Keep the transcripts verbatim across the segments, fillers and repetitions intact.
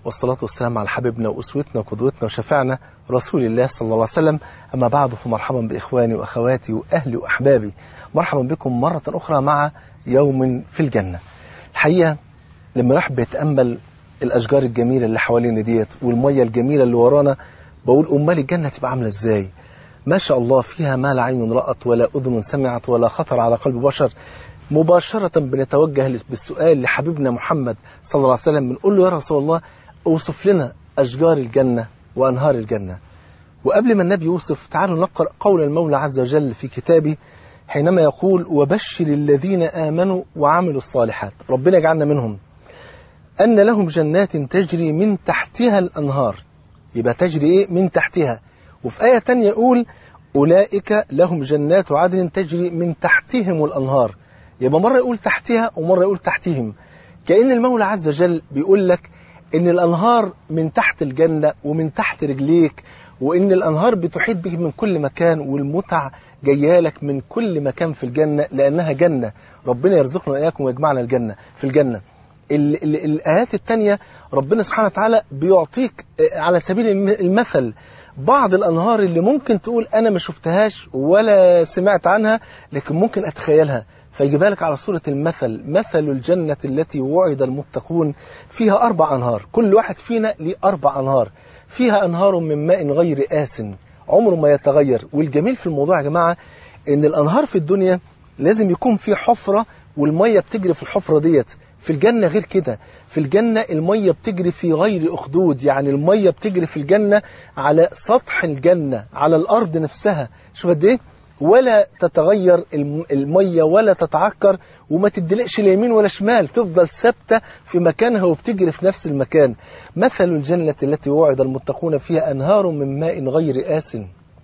والصلاة والسلام على حبيبنا وأسوتنا وقدوتنا وشفعنا رسول الله صلى الله عليه وسلم. أما بعد، فمرحبا بإخواني وأخواتي وأهلي وأحبابي، مرحبا بكم مرة أخرى مع يوم في الجنة. الحقيقة لما الواحد بيتأمل الأشجار الجميلة اللي حوالينا ديت والمية الجميلة اللي ورانا، بقول أمال الجنة تبقى عاملة إزاي؟ ما شاء الله، فيها ما لا عين رأت ولا أذن سمعت ولا خطر على قلب بشر. مباشرة بنتوجه بالسؤال لحبيبنا محمد صلى الله عليه وسلم، بنقول له يا رسول الله اوصف لنا أشجار الجنة وأنهار الجنة. وقبل ما النبي يوصف، تعالوا نقرأ قول المولى عز وجل في كتابه حينما يقول: وبشر الذين آمنوا وعملوا الصالحات، ربنا يجعلنا منهم، أن لهم جنات تجري من تحتها الأنهار. يبقى تجري إيه؟ من تحتها. وفي آية تانية يقول: أولئك لهم جنات عدن تجري من تحتهم الأنهار. يبقى مرة يقول تحتها ومرة يقول تحتهم، كأن المولى عز وجل بيقول لك إن الأنهار من تحت الجنة ومن تحت رجليك، وإن الأنهار بتحيط بك من كل مكان، والمتع جايه لك من كل مكان في الجنة، لأنها جنة. ربنا يرزقنا وإياكم ويجمعنا الجنة في الجنة. ال ال الآيات التانية ربنا سبحانه وتعالى بيعطيك على سبيل المثل بعض الأنهار اللي ممكن تقول أنا ما شفتهاش ولا سمعت عنها، لكن ممكن أتخيلها، فيجيبها لك على صورة المثل. مثل الجنة التي وعد المتقون، فيها أربع أنهار، كل واحد فينا ليه أربع أنهار. فيها أنهار من ماء غير آس عمره ما يتغير. والجميل في الموضوع يا جماعة إن الأنهار في الدنيا لازم يكون في حفرة والمية بتجري في الحفرة ديت. في الجنة غير كده، في الجنة المية بتجري في غير أخدود، يعني المية بتجري في الجنة على سطح الجنة، على الأرض نفسها. شوف قد إيه، ولا تتغير المية ولا تتعكر، وما تدلقش اليمين ولا شمال، تفضل ثابتة في مكانها وبتجري في نفس المكان. مثل الجنة التي وعد المتقون، فيها أنهار من ماء غير آس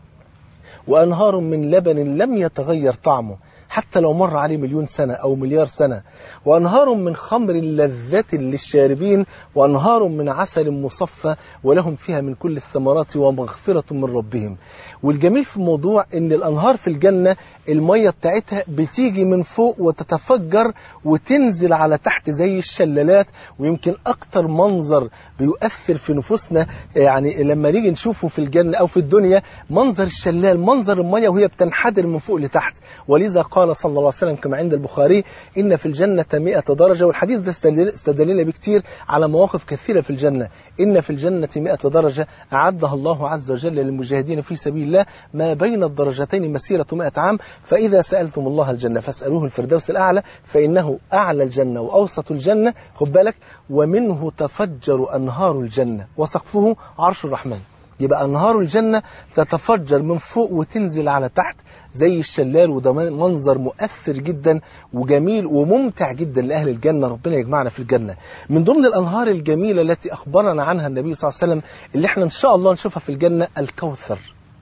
وأنهار من لبن لم يتغير طعمه حتى لو مر عليه مليون سنة أو مليار سنة، وأنهار من خمر لذة للشاربين، وأنهار من عسل مصفى، ولهم فيها من كل الثمرات ومغفرة من ربهم. والجميل في الموضوع إن الأنهار في الجنة المية بتاعتها بتيجي من فوق وتتفجر وتنزل على تحت زي الشلالات. ويمكن أكتر منظر بيؤثر في نفوسنا يعني لما نيجي نشوفه في الجنة أو في الدنيا، منظر الشلال، منظر المية وهي بتنحدر من فوق لتحت. ولذا قال صلى الله عليه وسلم كما عند البخاري: إن في الجنة مئة درجة. والحديث ده استدلنا بكتير على مواقف كثيرة في الجنة. إن في الجنة مئة درجة أعدها الله عز وجل للمجاهدين في سبيل الله، ما بين الدرجتين مسيرة مئة عام. فإذا سألتم الله الجنة فاسألوه الفردوس الأعلى، فإنه أعلى الجنة وأوسط الجنة، خد بالك، ومنه تفجر أنهار الجنة وسقفه عرش الرحمن. يبقى أنهار الجنة تتفجر من فوق وتنزل على تحت زي الشلال. وده منظر مؤثر جدا وجميل وممتع جدا لأهل الجنة. ربنا يجمعنا في الجنة. من ضمن الأنهار الجميلة التي أخبرنا عنها النبي صلى الله عليه وسلم اللي احنا إن شاء الله نشوفها في الجنة، الكوثر.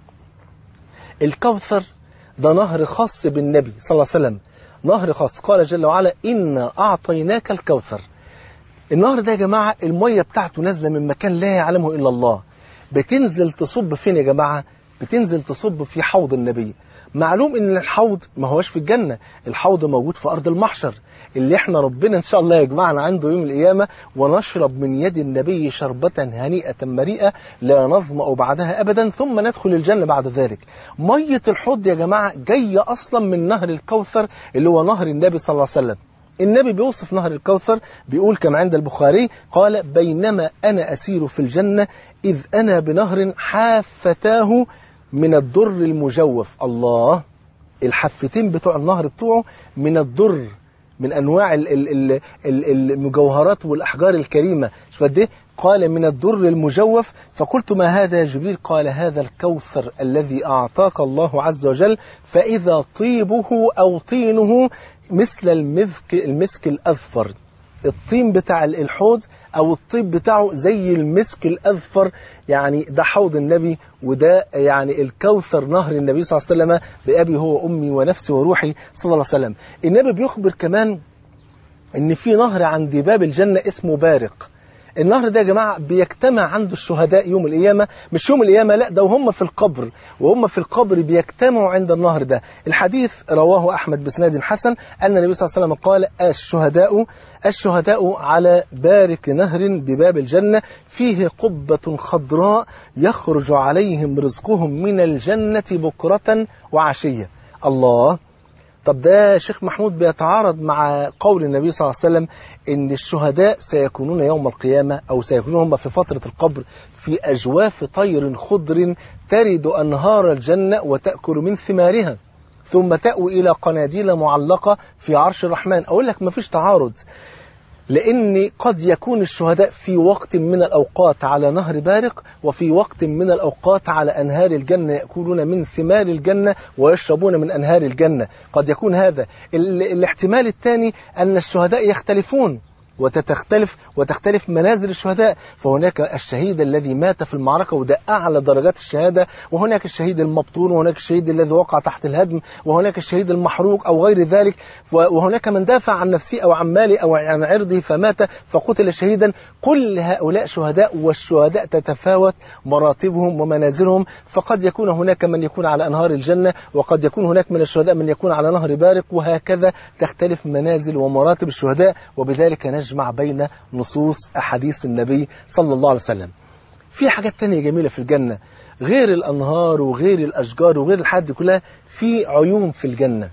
الكوثر ده نهر خاص بالنبي صلى الله عليه وسلم، نهر خاص. قال جل وعلا: إنا أعطيناك الكوثر. النهر ده يا جماعة المية بتاعته نازلة من مكان لا يعلمه إلا الله. بتنزل تصب فين يا جماعة؟ بتنزل تصب في حوض النبي. معلوم ان الحوض ما هوش في الجنة، الحوض موجود في أرض المحشر اللي احنا ربنا إن شاء الله يجمعنا عنده يوم القيامة، ونشرب من يد النبي شربة هنيئة مريئة لا نظمأ بعدها أبدا، ثم ندخل الجنة بعد ذلك. مية الحوض يا جماعة جاية أصلا من نهر الكوثر اللي هو نهر النبي صلى الله عليه وسلم. النبي بيوصف نهر الكوثر، بيقول كما عند البخاري قال: بينما أنا أسير في الجنة إذ أنا بنهر حافتاه من الدر المجوف. الله، الحفتين بتوع النهر بتوعه من الدر، من أنواع المجوهرات والأحجار الكريمة. شوف قد إيه؟ قال: من الدر المجوف. فقلت: ما هذا يا جبريل؟ قال: هذا الكوثر الذي أعطاك الله عز وجل، فإذا طيبه أو طينه مثل المسك, المسك الأذفر. الطين بتاع الحوض أو الطيب بتاعه زي المسك الأذفر. يعني ده حوض النبي، وده يعني الكوثر نهر النبي صلى الله عليه وسلم، بأبي هو أمي ونفسي وروحي صلى الله عليه وسلم. النبي بيخبر كمان إن في نهر عند باب الجنة اسمه بارق. النهر ده يا جماعة بيجتمع عنده الشهداء يوم القيامة، مش يوم القيامة لا، ده وهم في القبر، وهم في القبر بيجتمعوا عند النهر ده. الحديث رواه أحمد بسناد حسن أن النبي صلى الله عليه وسلم قال: الشهداء الشهداء على بارك نهر بباب الجنة فيه قبة خضراء يخرج عليهم رزقهم من الجنة بكرة وعشية. الله. طب ده شيخ محمود بيتعارض مع قول النبي صلى الله عليه وسلم إن الشهداء سيكونون يوم القيامة أو سيكونون هم في فترة القبر في أجواف طير خضر ترد أنهار الجنة وتأكل من ثمارها ثم تأوي إلى قناديل معلقة في عرش الرحمن. أقول لك ما فيش تعارض، لأن قد يكون الشهداء في وقت من الأوقات على نهر بارق، وفي وقت من الأوقات على أنهار الجنة يأكلون من ثمار الجنة ويشربون من أنهار الجنة. قد يكون هذا. الاحتمال الثاني أن الشهداء يختلفون وتختلف وتختلف منازل الشهداء، فهناك الشهيد الذي مات في المعركة وده أعلى درجات الشهادة، وهناك الشهيد المبطون، وهناك الشهيد الذي وقع تحت الهدم، وهناك الشهيد المحروق أو غير ذلك، وهناك من دافع عن نفسه أو عن ماله أو عن عرضه فمات فقتل شهيدا. كل هؤلاء شهداء، والشهداء تتفاوت مراتبهم ومنازلهم، فقد يكون هناك من يكون على أنهار الجنة، وقد يكون هناك من الشهداء من يكون على نهر بارق، وهكذا تختلف منازل ومراتب الشهداء. وبذلك نجد مع بين نصوص أحاديث النبي صلى الله عليه وسلم. في حاجات تانية جميلة في الجنة غير الأنهار وغير الأشجار وغير الحاجات دي كلها. في عيون في الجنة،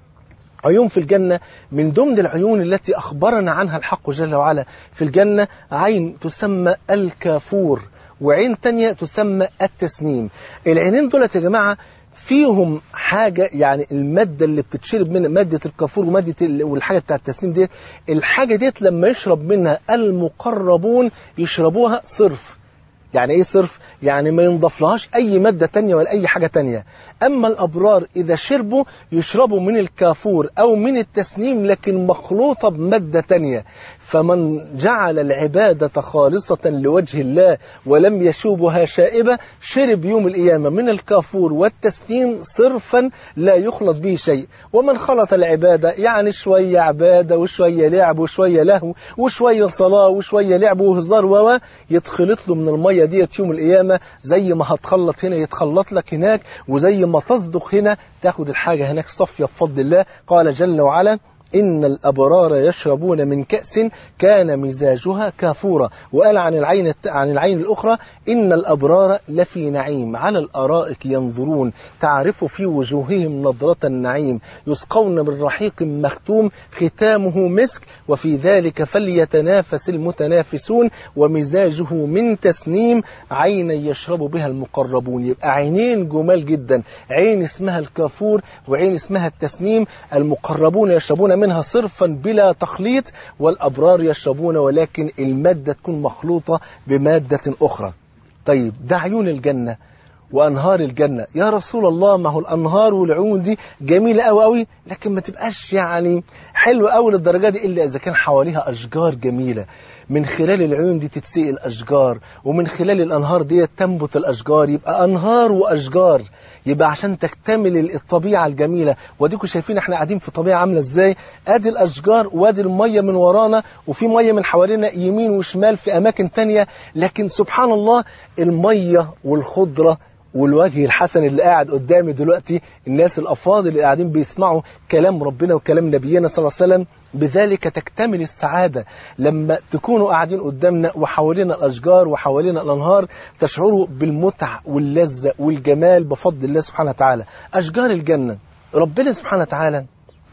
عيون في الجنة. من ضمن العيون التي أخبرنا عنها الحق جل وعلا في الجنة عين تسمى الكافور، وعين تانية تسمى التسنيم. العينين دولت يا جماعة فيهم حاجة، يعني المادة اللي بتتشرب منها مادة الكافور ومادة والحاجة بتاع التسنيم دي، الحاجة ديت لما يشرب منها المقربون يشربوها صرف. يعني ايه صرف؟ يعني ما ينضاف لهاش اي مادة تانية ولا اي حاجة تانية. اما الابرار اذا شربوا يشربوا من الكافور او من التسنيم لكن مخلوطة بمادة تانية. فمن جعل العبادة خالصة لوجه الله ولم يشوبها شائبة شرب يوم القيامة من الكافور والتسنيم صرفا لا يخلط به شيء. ومن خلط العبادة يعني شوية عبادة وشوية لعب وشوية لهو وشوية صلاة وشوية لعب وهزار و يتخلط له من المية ديت يوم القيامة، زي ما هتخلط هنا يتخلط لك هناك، وزي ما تصدق هنا تاخد الحاجة هناك صفية بفضل الله. قال جل وعلا: إن الأبرار يشربون من كأس كان مزاجها كافورا. وقال عن العين عن العين الأخرى: إن الأبرار لفي نعيم على الأرائك ينظرون تعرف في وجوههم نضرة النعيم يسقون من رحيق مختوم ختامه مسك وفي ذلك فليتنافس المتنافسون ومزاجه من تسنيم عينا يشرب بها المقربون. يبقى عينين جمال جدا، عين اسمها الكافور وعين اسمها التسنيم. المقربون يشربون منها صرفا بلا تخليط، والأبرار يشربون ولكن المادة تكون مخلوطة بمادة أخرى. طيب ده عيون الجنة وأنهار الجنة. يا رسول الله ما هو الأنهار والعيون دي جميلة أوي أوي لكن ما تبقاش يعني حلوة أوي للدرجة دي إلا إذا كان حواليها أشجار جميلة. من خلال العيون دي تتسقي الأشجار، ومن خلال الأنهار دي تنبت الأشجار، يبقى أنهار وأشجار. يبقى عشان تكتمل الطبيعة الجميلة. وديكوا شايفين احنا قاعدين في طبيعة عاملة ازاي، ادي الأشجار وادي المية من ورانا وفي مية من حوالينا يمين وشمال في أماكن تانية، لكن سبحان الله المية والخضرة والوجه الحسن اللي قاعد قدامي دلوقتي، الناس الأفاضل اللي قاعدين بيسمعوا كلام ربنا وكلام نبينا صلى الله عليه وسلم، بذلك تكتمل السعادة. لما تكونوا قاعدين قدامنا وحوالينا الأشجار وحوالينا الأنهار تشعروا بالمتع واللذة والجمال بفضل الله سبحانه وتعالى. أشجار الجنة ربنا سبحانه وتعالى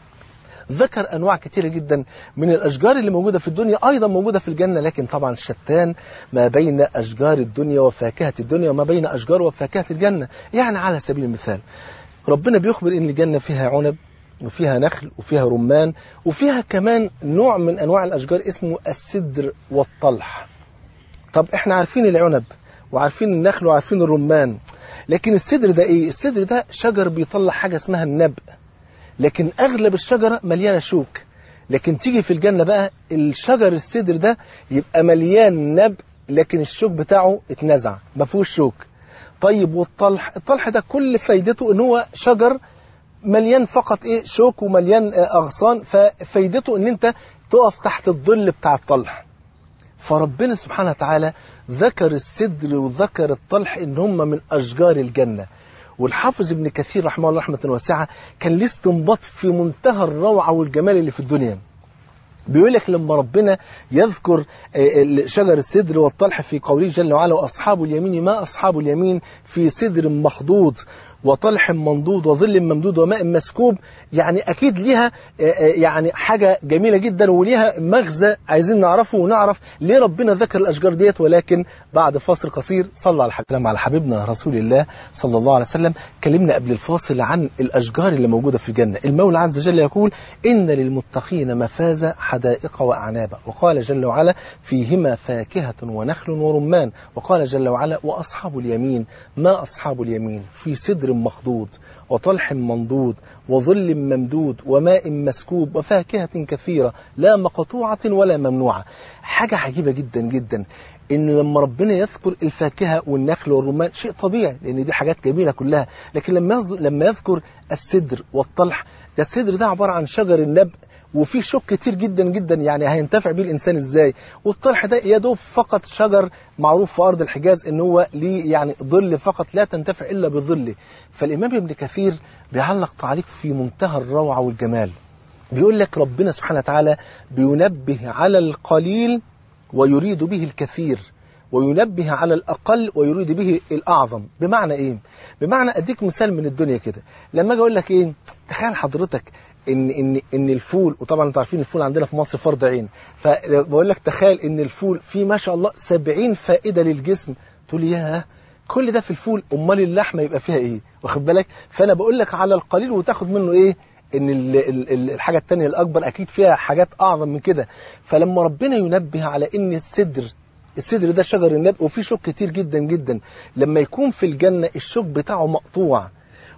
ذكر أنواع كثيرة جدا من الأشجار اللي موجودة في الدنيا أيضا موجودة في الجنة، لكن طبعا شتان ما بين أشجار الدنيا وفاكهة الدنيا وما بين أشجار وفاكهة الجنة. يعني على سبيل المثال ربنا بيخبر إن الجنة فيها عنب وفيها نخل وفيها رمان وفيها كمان نوع من أنواع الأشجار اسمه السدر والطلح. طب احنا عارفين العنب وعارفين النخل وعارفين الرمان، لكن السدر ده ايه؟ السدر ده شجر بيطلع حاجة اسمها النبق، لكن أغلب الشجرة مليانة شوك. لكن تيجي في الجنة بقى الشجر السدر ده يبقى مليان نبق لكن الشوك بتاعه اتنزع ما فيهوش شوك. طيب والطلح، الطلح ده كل فايدته ان هو شجر مليان فقط ايه شوك ومليان اغصان، ففايدته ان انت تقف تحت الظل بتاع الطلح. فربنا سبحانه وتعالى ذكر السدر وذكر الطلح إن هم من أشجار الجنة. والحافظ ابن كثير رحمه الله رحمة واسعة كان ليه استنباط في منتهى الروعة والجمال اللي في الدنيا. بيقول لك لما ربنا يذكر شجر السدر والطلح في قوله جل وعلا وأصحاب اليمين ما أصحاب اليمين في سدر مخضود وطلح منضود وظل ممدود وماء مسكوب، يعني أكيد ليها يعني حاجة جميلة جدا وليها مغزى عايزين نعرفه ونعرف ليه ربنا ذكر الأشجار ديت. ولكن بعد فاصل قصير صلى على الحبيب على حبيبنا رسول الله صلى الله عليه وسلم. كلمنا قبل الفاصل عن الأشجار اللي موجودة في الجنة. المولى عز وجل يقول إن للمتقين مفازة حدائق وأعنابا، وقال جل وعلا فيهما فاكهة ونخل ورمان، وقال جل وعلا وأصحاب اليمين ما أصحاب اليمين في سدر مخضود وطلح منضود وظل ممدود وماء مسكوب وفاكهة كثيرة لا مقطوعة ولا ممنوعة. حاجة عجيبة جدا جدا إن لما ربنا يذكر الفاكهة والنخل والرمان شيء طبيعي لأن دي حاجات جميلة كلها، لكن لما لما يذكر السدر والطلح، ده السدر ده عبارة عن شجر النبق وفي شوك كتير جدا جدا، يعني هينتفع بيه الإنسان إزاي؟ والطلح ده يدوب فقط شجر معروف في أرض الحجاز إن هو ليه يعني ظل فقط لا تنتفع إلا بظله. فالإمام ابن كثير بيعلق تعليق في منتهى الروعة والجمال، بيقول لك ربنا سبحانه وتعالى بينبه على القليل ويريد به الكثير، وينبه على الأقل ويريد به الأعظم. بمعنى إيه؟ بمعنى أديك مثال من الدنيا كده، لما أجي أقول لك إيه، تخيل حضرتك إن إن إن الفول، وطبعا أنتوا عارفين الفول عندنا في مصر فرض عين، فبقول لك تخيل إن الفول فيه ما شاء الله سبعين فائدة للجسم، تقول ياه كل ده في الفول، أمال اللحمة يبقى فيها إيه؟ واخد بالك؟ فأنا بقول لك على القليل وتاخد منه إيه؟ إن ال ال الحاجة التانية الأكبر أكيد فيها حاجات أعظم من كده. فلما ربنا ينبه على إن السدر السدر ده شجر النبق وفيه شوك كتير جدا جدا، لما يكون في الجنة الشوك بتاعه مقطوع،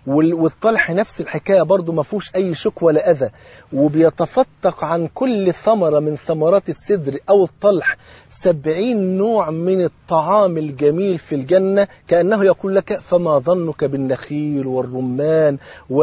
والطلح نفس الحكاية برضو ما فيهوش أي شوك ولا أذى، وبيتفتق عن كل ثمرة من ثمرات السدر أو الطلح سبعين نوع من الطعام الجميل في الجنة، كأنه يقول لك فما ظنك بالنخيل والرمان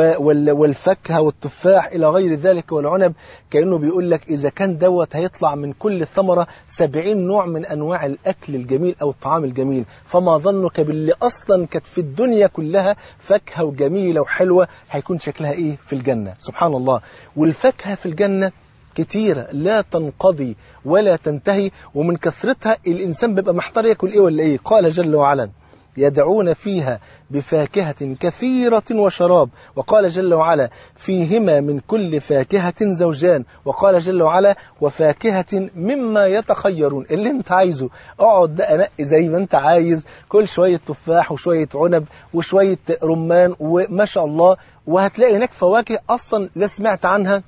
والفاكهة والتفاح إلى غير ذلك والعنب، كأنه بيقول لك إذا كان دوت هيطلع من كل ثمرة سبعين نوع من أنواع الأكل الجميل أو الطعام الجميل، فما ظنك باللي أصلا كانت في الدنيا كلها فاكهة وجميل جميلة وحلوة هيكون شكلها إيه في الجنة. سبحان الله. والفاكهة في الجنة كتيرة لا تنقضي ولا تنتهي، ومن كثرتها الإنسان بيبقى محتار يأكل إيه ولا إيه. قال جل وعلا يدعون فيها بفاكهة كثيرة وشراب، وقال جل وعلا فيهما من كل فاكهة زوجان، وقال جل وعلا وفاكهة مما يتخيرون، اللي انت عايزه اقعد ده انقي زي ما انت عايز، كل شوية تفاح وشوية عنب وشوية رمان وما شاء الله، وهتلاقي هناك فواكه أصلا لا سمعت عنها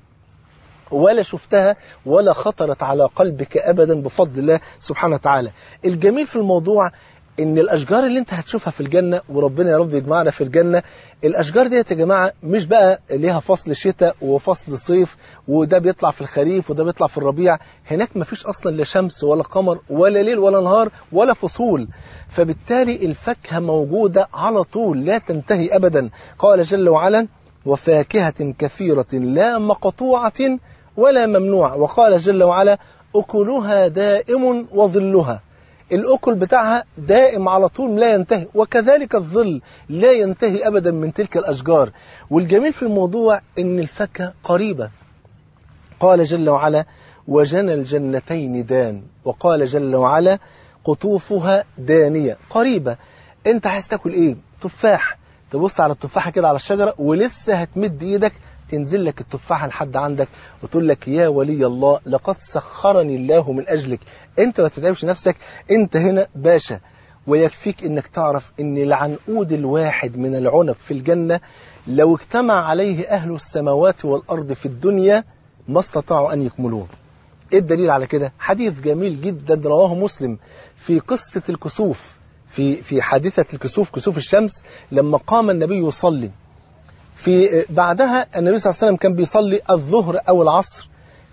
ولا شفتها ولا خطرت على قلبك أبدا بفضل الله سبحانه وتعالى. الجميل في الموضوع إن الأشجار اللي أنت هتشوفها في الجنة، وربنا يا رب يجمعنا في الجنة، الأشجار دي يا جماعة مش بقى ليها فصل شتاء وفصل صيف، وده بيطلع في الخريف وده بيطلع في الربيع. هناك مفيش أصلا لا شمس ولا قمر ولا ليل ولا نهار ولا فصول، فبالتالي الفاكهة موجودة على طول لا تنتهي أبدا. قال جل وعلا وفاكهة كثيرة لا مقطوعة ولا ممنوعة، وقال جل وعلا أكلها دائم وظلها، الأكل بتاعها دائم على طول لا ينتهي، وكذلك الظل لا ينتهي أبدا من تلك الأشجار. والجميل في الموضوع إن الفاكهة قريبة، قال جل وعلا وجنى الجنتين دان، وقال جل وعلا قطوفها دانية، قريبة. أنت عايز تاكل إيه؟ تفاح، تبص على التفاحة كده على الشجرة ولسه هتمد إيدك تنزل لك التفاحة لحد عندك وتقول لك يا ولي الله لقد سخرني الله من أجلك. أنت ما تتعبش نفسك، أنت هنا باشا. ويكفيك أنك تعرف أن العنقود الواحد من العنب في الجنة لو اجتمع عليه أهل السماوات والأرض في الدنيا ما استطاعوا أن يكملوه. إيه الدليل على كده؟ حديث جميل جدا رواه مسلم في قصة الكسوف، في في حادثة الكسوف، كسوف الشمس، لما قام النبي يصلي في بعدها النبي صلى الله عليه وسلم كان بيصلي الظهر أو العصر،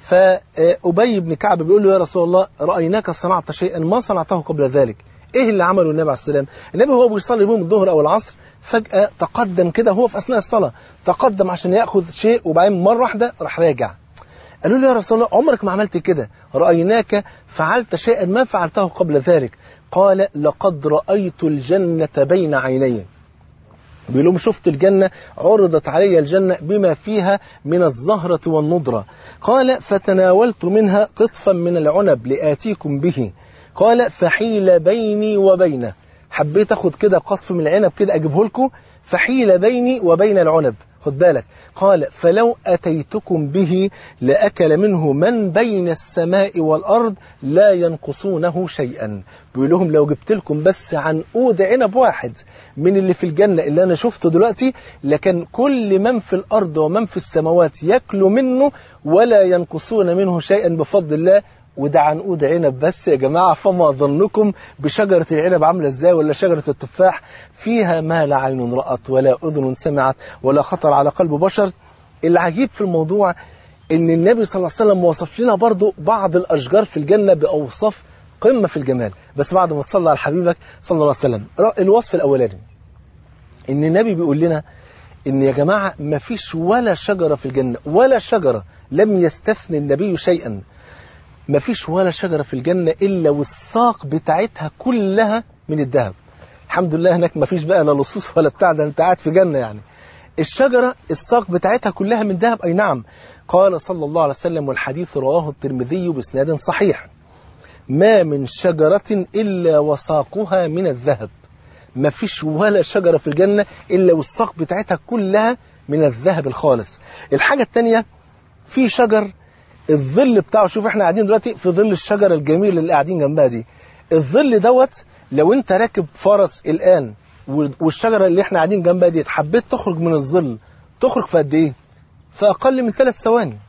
فأبي بن كعب بيقول له يا رسول الله رأيناك صنعت شيئا ما صنعته قبل ذلك. إيه اللي عمله النبي عليه السلام؟ النبي هو بيصلي بهم الظهر أو العصر فجأة تقدم كده، هو في أثناء الصلاة تقدم عشان يأخذ شيء، وبعدين مرة واحدة راح راجع. قالوا له يا رسول الله عمرك ما عملت كده، رأيناك فعلت شيئا ما فعلته قبل ذلك. قال لقد رأيت الجنة بين عيني. بيقول لهم شفت الجنة، عرضت علي الجنة بما فيها من الزهرة والنضرة. قال فتناولت منها قطفا من العنب لآتيكم به. قال فحيل بيني وبينه، حبيت أخذ كده قطف من العنب كده أجيبه لكم، فحيل بيني وبين العنب، خد بالك. قال فلو أتيتكم به لأكل منه من بين السماء والأرض لا ينقصونه شيئا. بيقول لهم لو جبت لكم بس عنقود عنب واحد من اللي في الجنة اللي أنا شفته دلوقتي، لكن كل من في الأرض ومن في السماوات يأكلوا منه ولا ينقصون منه شيئا بفضل الله. وده عنقود عنب بس يا جماعة. فما ظنكم بشجرة العنب عاملة ازاي، ولا شجرة التفاح فيها ما لا عين رأت ولا أذن سمعت ولا خطر على قلب بشر. العجيب في الموضوع ان النبي صلى الله عليه وسلم وصف لنا برضو بعض الأشجار في الجنة بأوصاف قمة في الجمال. بس بعد ما تصلى على حبيبك صلى الله عليه وسلم، الوصف الأولاني ان النبي بيقول لنا ان يا جماعة ما فيش ولا شجرة في الجنة، ولا شجرة لم يستثني النبي شيئا، ما فيش ولا شجرة في الجنة إلا والساق بتاعتها كلها من الذهب. الحمد لله هناك ما فيش بقى لا لصوص ولا بتاع، ده انت قاعد في جنة يعني. الشجرة الساق بتاعتها كلها من ذهب، أي نعم. قال صلى الله عليه وسلم، والحديث رواه الترمذي بإسناد صحيح، ما من شجرة إلا وساقها من الذهب. ما فيش ولا شجرة في الجنة إلا والساق بتاعتها كلها من الذهب الخالص. الحاجة الثانية، في شجر الظل بتاعه، شوف احنا قاعدين دلوقتي في ظل الشجرة الجميلة اللي قاعدين جنبها دي، الظل دوت لو انت راكب فرس الآن والشجرة اللي احنا قاعدين جنبها دي حبيت تخرج من الظل، تخرج في قد ايه؟ في أقل من ثلاث ثواني.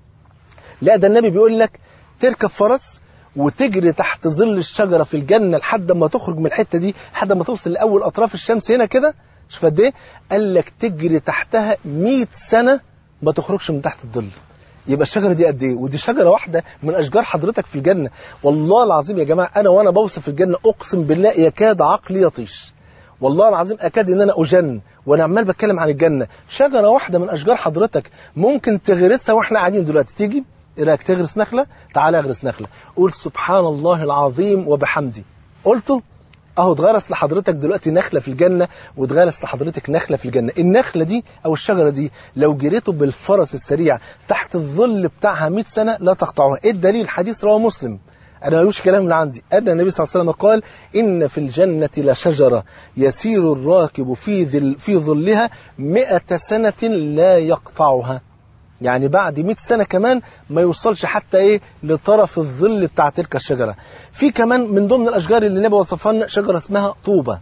لا ده النبي بيقول لك تركب فرس وتجري تحت ظل الشجرة في الجنة لحد ما تخرج من الحتة دي، لحد ما توصل لأول أطراف الشمس هنا كده، شوف قد ايه؟ قال لك تجري تحتها مئة سنة ما تخرجش من تحت الظل. يبقى الشجرة دي قد ايه؟ ودي شجرة واحدة من أشجار حضرتك في الجنة. والله العظيم يا جماعة أنا وأنا بوصف الجنة أقسم بالله يكاد عقلي يطيش، والله العظيم أكاد إن أنا أجن وأنا عمال بتكلم عن الجنة. شجرة واحدة من أشجار حضرتك ممكن تغرسها وإحنا قاعدين دلوقتي. تيجي إيه رأيك تغرس نخلة؟ تعالى اغرس نخلة، قول سبحان الله العظيم وبحمدي، قلته اهو اتغرس لحضرتك دلوقتي نخلة في الجنة، واتغرس لحضرتك نخلة في الجنة. النخلة دي او الشجرة دي لو جريته بالفرس السريع تحت الظل بتاعها مئة سنة لا تقطعها. ايه الدليل؟ حديث رواه مسلم، انا ما بقولش كلام من عندي. ادى النبي صلى الله عليه وسلم قال ان في الجنة لشجرة يسير الراكب في ذل في ظلها مئة سنة لا يقطعها. يعني بعد مئة سنة كمان ما يوصلش حتى ايه لطرف الظل بتاع تلك الشجرة. في كمان من ضمن الأشجار اللي النبي وصفها لنا شجرة اسمها طوبة.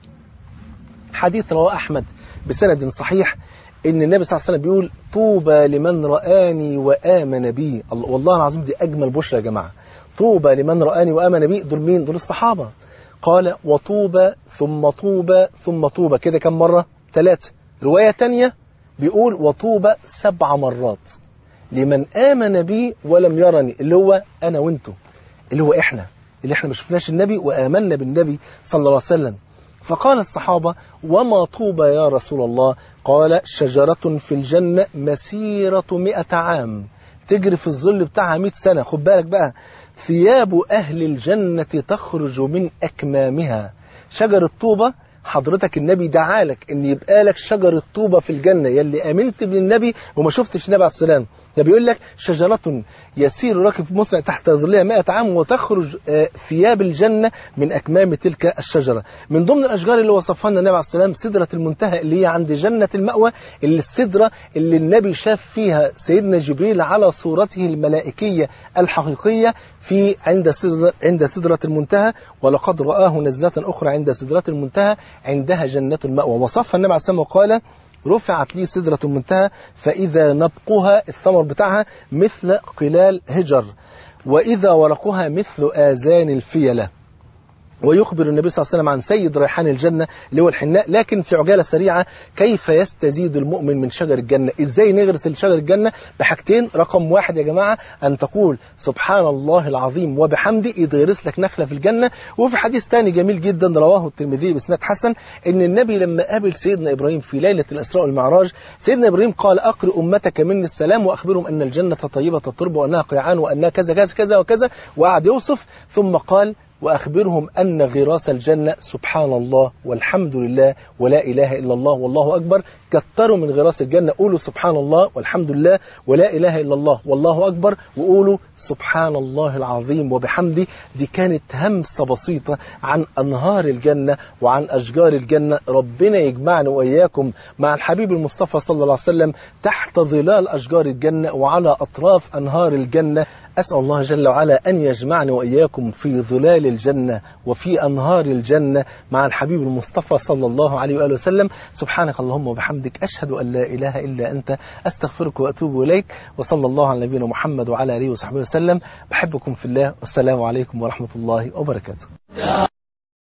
حديث رواه أحمد بسند صحيح إن النبي صلى الله عليه وسلم بيقول طوبى لمن رآني وآمن بي. والله العظيم دي أجمل بشرى يا جماعة. طوبى لمن رآني وآمن بي، دول مين؟ دول الصحابة. قال وطوبى ثم طوبى ثم طوبى، كده كم مرة؟ ثلاثة. رواية تانية بيقول وطوبى سبع مرات لمن آمن بي ولم يرني، اللي هو أنا وانتو، اللي هو إحنا اللي إحنا ما شفناش النبي وآمنا بالنبي صلى الله عليه وسلم. فقال الصحابة وما طوبى يا رسول الله؟ قال شجرة في الجنة مسيرة مئة عام، تجري في الظل بتاعها مئة سنة. خد بالك بقى، ثياب أهل الجنة تخرج من أكمامها. شجرة طوبة حضرتك النبي دعالك ان يبقى لك شجرة طوبة في الجنة، يلي امنت بالنبي وما شفتش النبي عليه السلام. ده بيقول لك شجرة يسير راكب مسرع تحت ظلها مئة عام وتخرج ثياب الجنة من أكمام تلك الشجرة. من ضمن الأشجار اللي وصفها لنا النبي عليه السلام سدرة المنتهى، اللي هي عند جنة المأوى، اللي السدرة اللي النبي شاف فيها سيدنا جبريل على صورته الملائكية الحقيقية في عند سدرة عند سدرة المنتهى. ولقد رآه نزلة أخرى عند سدرة المنتهى عندها جنة المأوى. وصفها النبي عليه السلام وقال رفعت لي سدرة المنتهى فإذا نبقها الثمر بتاعها مثل قلال هجر، وإذا ورقها مثل آذان الفيلة. ويخبر النبي صلى الله عليه وسلم عن سيد ريحان الجنة اللي هو الحناء. لكن في عجالة سريعة، كيف يستزيد المؤمن من شجر الجنة؟ إزاي نغرس شجر الجنة؟ بحاجتين. رقم واحد يا جماعة، أن تقول سبحان الله العظيم وبحمده، يتغرس لك نخلة في الجنة. وفي حديث تاني جميل جدا رواه الترمذي بإسناد حسن، إن النبي لما قابل سيدنا إبراهيم في ليلة الإسراء والمعراج، سيدنا إبراهيم قال أقرئ أمتك مني السلام وأخبرهم أن الجنة طيبة التربة وأنها قيعان وأنها كذا كذا كذا وكذا، وقعد يوصف. ثم قال وأخبرهم أن غراس الجنة سبحان الله والحمد لله ولا إله إلا الله والله أكبر. كتروا من غراس الجنة، قولوا سبحان الله والحمد لله ولا إله إلا الله والله أكبر، وقولوا سبحان الله العظيم وبحمده. دي كانت همسة بسيطة عن أنهار الجنة وعن أشجار الجنة. ربنا يجمعنا وإياكم مع الحبيب المصطفى صلى الله عليه وسلم تحت ظلال أشجار الجنة وعلى أطراف أنهار الجنة. أسأل الله جل وعلا أن يجمعني وإياكم في ظلال الجنة وفي أنهار الجنة مع الحبيب المصطفى صلى الله عليه وآله وسلم. سبحانك اللهم وبحمدك، أشهد أن لا إله إلا أنت، أستغفرك وأتوب إليك. وصلى الله على نبينا محمد وعلى آله وصحبه وسلم. بحبكم في الله، والسلام عليكم ورحمة الله وبركاته.